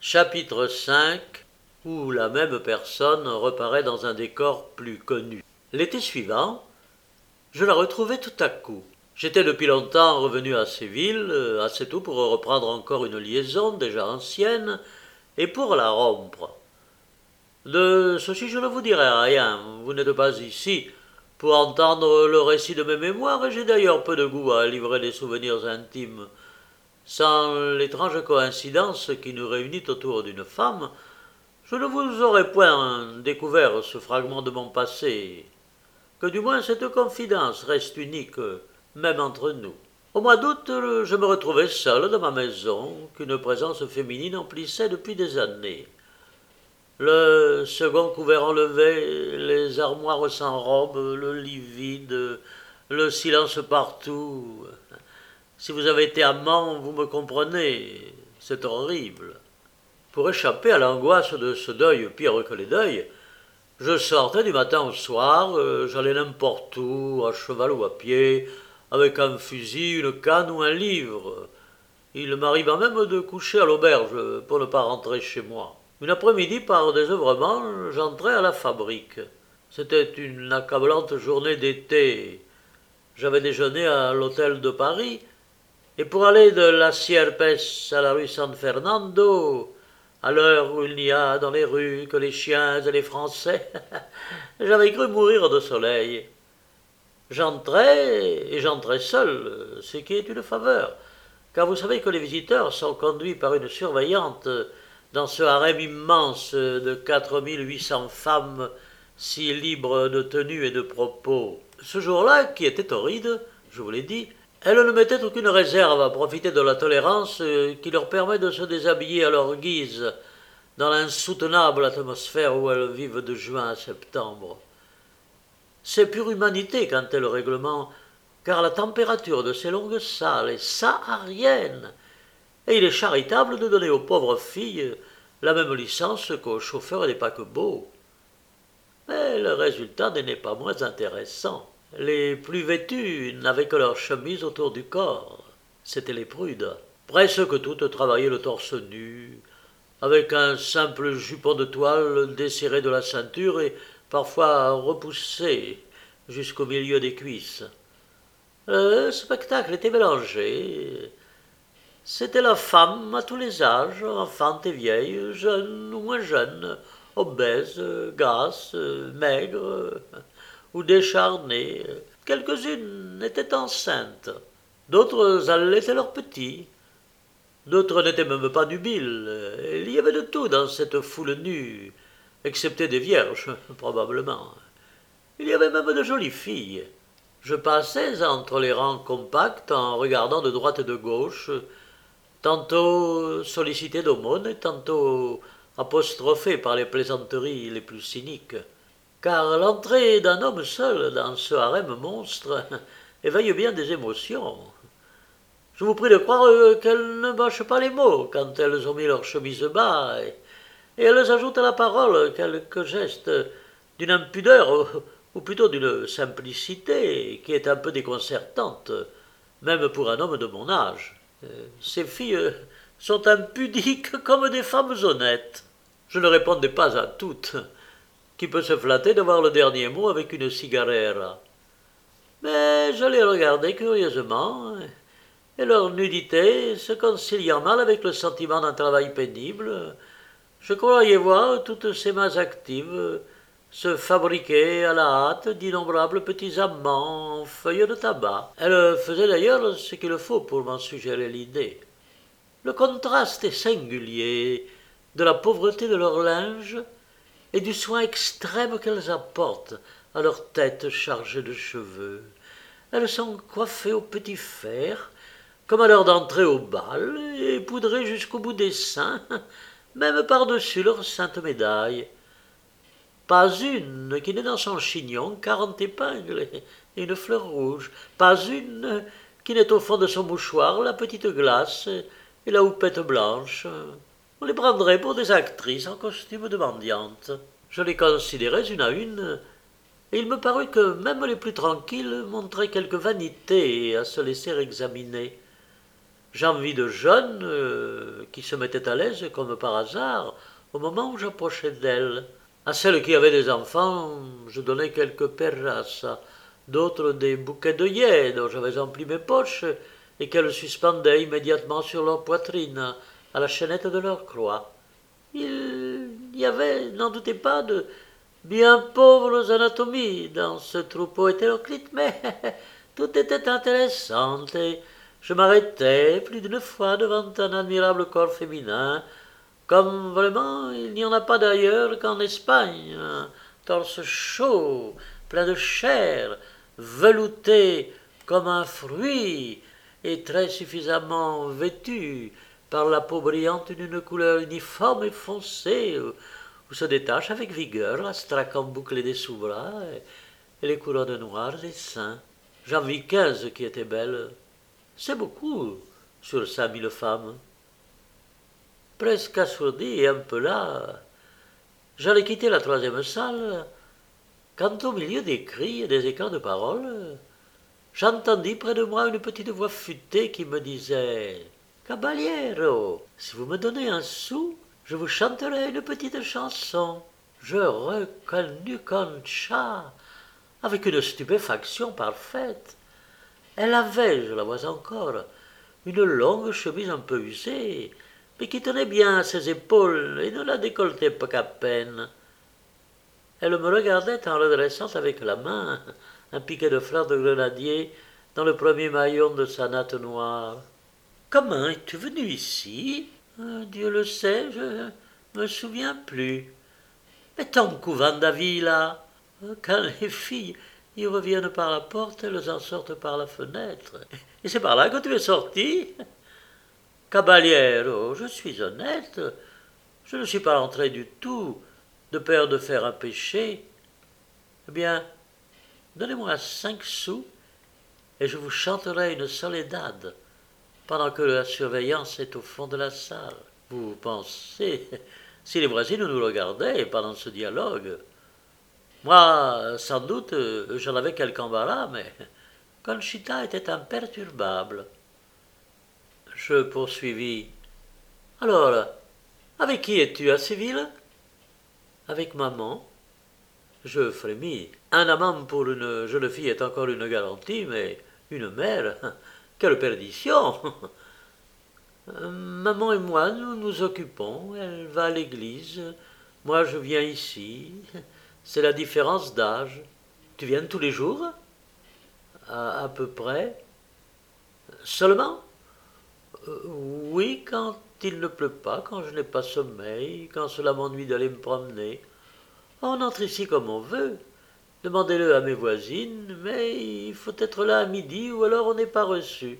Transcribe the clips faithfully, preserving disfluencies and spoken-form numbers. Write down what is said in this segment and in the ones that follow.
Chapitre cinq, où la même personne reparaît dans un décor plus connu. L'été suivant, je la retrouvai tout à coup. J'étais depuis longtemps revenu à Séville, assez tôt pour reprendre encore une liaison déjà ancienne, et pour la rompre. De ceci je ne vous dirai rien, vous n'êtes pas ici pour entendre le récit de mes mémoires, et j'ai d'ailleurs peu de goût à livrer des souvenirs intimes. Sans l'étrange coïncidence qui nous réunit autour d'une femme, je ne vous aurais point découvert ce fragment de mon passé. Que du moins cette confidence reste unique, même entre nous. Au mois d'août, je me retrouvais seul dans ma maison, qu'une présence féminine emplissait depuis des années. Le second couvert enlevé, les armoires sans robe, le lit vide, le silence partout. Si vous avez été amant, vous me comprenez, c'est horrible. Pour échapper à l'angoisse de ce deuil pire que les deuils, je sortais du matin au soir, euh, j'allais n'importe où, à cheval ou à pied, avec un fusil, une canne ou un livre. Il m'arriva même de coucher à l'auberge pour ne pas rentrer chez moi. Une après-midi, par désœuvrement, j'entrai à la fabrique. C'était une accablante journée d'été. J'avais déjeuné à l'hôtel de Paris, et pour aller de la Sierpes à la rue San Fernando, à l'heure où il n'y a dans les rues que les chiens et les Français, j'avais cru mourir de soleil. J'entrai, et j'entrai seul, ce qui est une faveur, car vous savez que les visiteurs sont conduits par une surveillante dans ce harem immense de quatre mille huit cents femmes, si libres de tenue et de propos. Ce jour-là, qui était torride, je vous l'ai dit, elles ne mettaient aucune réserve à profiter de la tolérance qui leur permet de se déshabiller à leur guise dans l'insoutenable atmosphère où elles vivent de juin à septembre. C'est pure humanité quant est le règlement, car la température de ces longues salles est saharienne, et il est charitable de donner aux pauvres filles la même licence qu'aux chauffeurs des paquebots. Mais le résultat n'est pas moins intéressant. Les plus vêtues n'avaient que leur chemise autour du corps. C'étaient les prudes. Presque toutes travaillaient le torse nu, avec un simple jupon de toile desserré de la ceinture et parfois repoussé jusqu'au milieu des cuisses. Le spectacle était mélangé. C'était la femme à tous les âges, enfante et vieille, jeune ou moins jeune, obèse, grasse, maigre ou décharnée. Quelques-unes étaient enceintes, d'autres allaitaient leurs petits, d'autres n'étaient même pas nubiles. Il y avait de tout dans cette foule nue, excepté des vierges, probablement. Il y avait même de jolies filles. Je passais entre les rangs compacts en regardant de droite et de gauche, tantôt sollicité d'aumônes, tantôt apostrophé par les plaisanteries les plus cyniques. Car l'entrée d'un homme seul dans ce harem monstre éveille bien des émotions. Je vous prie de croire qu'elles ne mâchent pas les mots quand elles ont mis leur chemise bas, et, et elles ajoutent à la parole quelques gestes d'une impudeur, ou plutôt d'une simplicité, qui est un peu déconcertante, même pour un homme de mon âge. Ces filles sont impudiques comme des femmes honnêtes. Je ne répondais pas à toutes. Qui peut se flatter d'avoir le dernier mot avec une cigarette. Mais je les regardais curieusement, et leur nudité se conciliant mal avec le sentiment d'un travail pénible, je croyais voir toutes ces mains actives se fabriquer à la hâte d'innombrables petits amants en feuilles de tabac. Elles faisaient d'ailleurs ce qu'il faut pour m'en suggérer l'idée. Le contraste est singulier de la pauvreté de leur linge et du soin extrême qu'elles apportent à leurs têtes chargées de cheveux. Elles sont coiffées au petit fer, comme à l'heure d'entrer au bal, et poudrées jusqu'au bout des seins, même par-dessus leurs saintes médailles. Pas une qui n'ait dans son chignon quarante épingles et une fleur rouge, pas une qui n'ait au fond de son mouchoir la petite glace et la houppette blanche. On les prendrait pour des actrices en costume de mendiantes. Je les considérais une à une, et il me parut que même les plus tranquilles montraient quelque vanité à se laisser examiner. J'envie de jeunes euh, qui se mettaient à l'aise comme par hasard au moment où j'approchais d'elles. À celles qui avaient des enfants, je donnais quelques perras, d'autres des bouquets d'œillets dont j'avais empli mes poches et qu'elles suspendaient immédiatement sur leur poitrine à la chaînette de leur croix. Il y avait, n'en doutez pas, de bien pauvres anatomies dans ce troupeau hétéroclite, mais tout était intéressant et je m'arrêtais plus d'une fois devant un admirable corps féminin, comme vraiment il n'y en a pas d'ailleurs qu'en Espagne, un torse chaud, plein de chair, velouté comme un fruit, et très suffisamment vêtu par la peau brillante d'une couleur uniforme et foncée, où se détache avec vigueur la straque embouclée des sous-bras et les couronnes noires des seins. J'en vis quinze qui étaient belles. C'est beaucoup sur cinq mille femmes. Presque assourdi et un peu là, j'allais quitter la troisième salle, quand au milieu des cris et des éclats de parole, j'entendis près de moi une petite voix futée qui me disait « Caballero, si vous me donnez un sou, je vous chanterai une petite chanson. » Je reconnus Concha avec une stupéfaction parfaite. Elle avait, je la vois encore, une longue chemise un peu usée, mais qui tenait bien à ses épaules et ne la décolletait pas qu'à peine. Elle me regardait en redressant avec la main un piquet de fleurs de grenadier dans le premier maillon de sa natte noire. « Comment es-tu venu ici ? Dieu le sait, je ne me souviens plus. Mais ton couvent d'Avila, quand les filles y reviennent par la porte, elles en sortent par la fenêtre. Et c'est par là que tu es sorti ? Caballero, je suis honnête, je ne suis pas rentré du tout, de peur de faire un péché. Eh bien, donnez-moi cinq sous, et je vous chanterai une soledad, pendant que la surveillance est au fond de la salle. Vous pensez, si les voisines nous regardaient pendant ce dialogue, moi, sans doute, j'en avais quelque embarras, mais Conchita était imperturbable. Je poursuivis. « Alors, avec qui es-tu à Séville ?»« Avec maman. » Je frémis. Un amant pour une jeune fille est encore une garantie, mais une mère, quelle perdition !« Maman et moi, nous nous occupons. Elle va à l'église. Moi, je viens ici. C'est la différence d'âge. Tu viens tous les jours ? À, à peu près. Seulement ? euh, Oui, quand il ne pleut pas, quand je n'ai pas sommeil, quand cela m'ennuie d'aller me promener. On entre ici comme on veut. Demandez-le à mes voisines, mais il faut être là à midi ou alors on n'est pas reçu.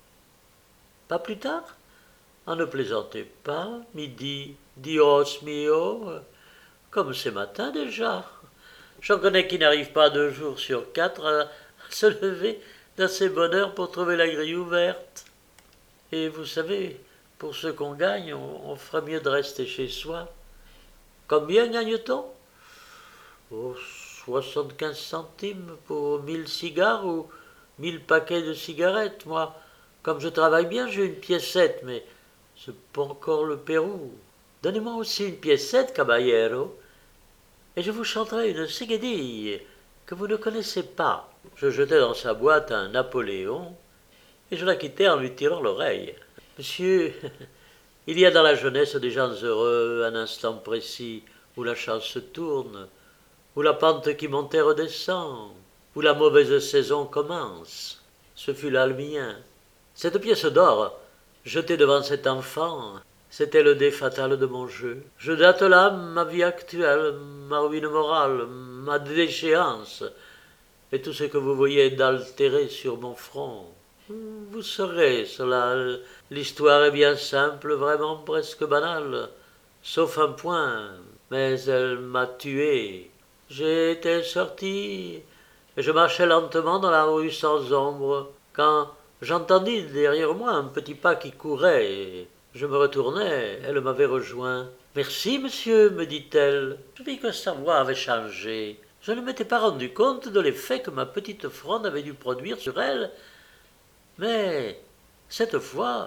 Pas plus tard ? Ah, ne plaisantez pas, midi, Dios mio, comme c'est matin déjà. J'en connais qui n'arrivent pas deux jours sur quatre à, à se lever d'assez bonne heure pour trouver la grille ouverte. Et vous savez, pour ce qu'on gagne, on, on ferait mieux de rester chez soi. Combien gagne-t-on ? Oh, soixante-quinze centimes pour mille cigares ou mille paquets de cigarettes. Moi, comme je travaille bien, j'ai une piécette, mais c'est pas encore le Pérou. Donnez-moi aussi une piécette, caballero, et je vous chanterai une seguedille que vous ne connaissez pas. Je jetai dans sa boîte un Napoléon, et je la quittai en lui tirant l'oreille. Monsieur, il y a dans la jeunesse des gens heureux, un instant précis où la chance se tourne, où la pente qui montait redescend, où la mauvaise saison commence. Ce fut là le mien. Cette pièce d'or, jetée devant cet enfant, c'était le dé fatal de mon jeu. Je date là ma vie actuelle, ma ruine morale, ma déchéance, et tout ce que vous voyez d'altéré sur mon front. Vous saurez cela. L'histoire est bien simple, vraiment presque banale, sauf un point, mais elle m'a tué. J'ai été sorti, et je marchais lentement dans la rue sans ombre, quand j'entendis derrière moi un petit pas qui courait, et je me retournai, elle m'avait rejoint. « Merci, monsieur, me dit-elle. » Je vis que sa voix avait changé. Je ne m'étais pas rendu compte de l'effet que ma petite fronde avait dû produire sur elle, mais cette fois,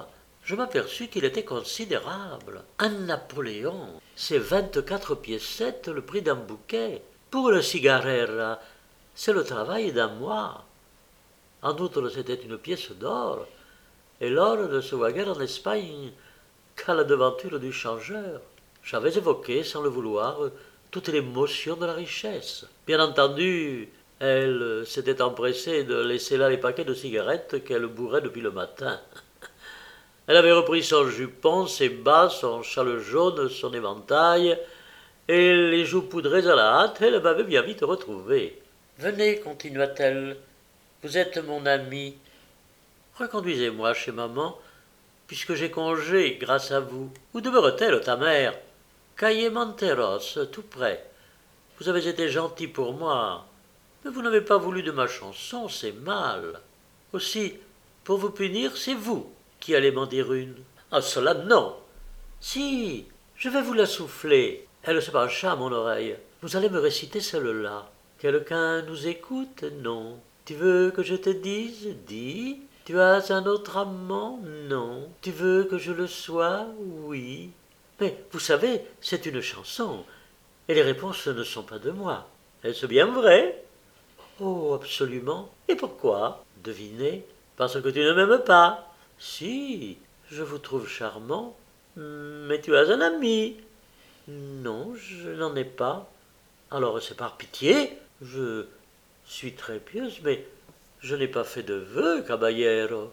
je m'aperçus qu'il était considérable. Un Napoléon, c'est vingt-quatre piécettes le prix d'un bouquet. Pour une cigarrera, c'est le travail d'un mois. En outre, c'était une pièce d'or, et l'or ne se voit guère en Espagne qu'à la devanture du changeur. J'avais évoqué, sans le vouloir, toute l'émotion de la richesse. Bien entendu, elle s'était empressée de laisser là les paquets de cigarettes qu'elle bourrait depuis le matin. Elle avait repris son jupon, ses bas, son châle jaune, son éventail, et les joues poudrées à la hâte, elle m'avait bien vite retrouvé. « Venez, continua-t-elle, vous êtes mon ami. Reconduisez-moi chez maman, puisque j'ai congé grâce à vous. Où demeure-t-elle, ta mère ? Calle-Monteros, tout près. Vous avez été gentil pour moi, mais vous n'avez pas voulu de ma chanson, c'est mal. Aussi, pour vous punir, c'est vous qui allez m'en dire une. Ah, cela non. Si, je vais vous la souffler. Elle se pencha à mon oreille. Vous allez me réciter celle-là. Quelqu'un nous écoute? Non. Tu veux que je te dise? Dis. Tu as un autre amant? Non. Tu veux que je le sois? Oui. Mais, vous savez, c'est une chanson, et les réponses ne sont pas de moi. Est-ce bien vrai? Oh, absolument. Et pourquoi? Devinez. Parce que tu ne m'aimes pas. Si, je vous trouve charmant, mais tu as un ami. Non, je n'en ai pas. Alors c'est par pitié. Je suis très pieuse, mais je n'ai pas fait de vœux, caballeros.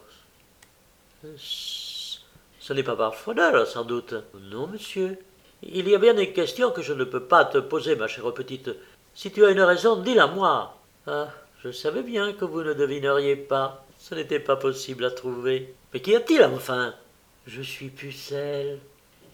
Ce n'est pas par froideur, sans doute. Non, monsieur. Il y a bien des questions que je ne peux pas te poser, ma chère petite. Si tu as une raison, dis-la moi. Ah, je savais bien que vous ne devineriez pas. Ce n'était pas possible à trouver. Mais qu'y a-t-il enfin? Je suis pucelle.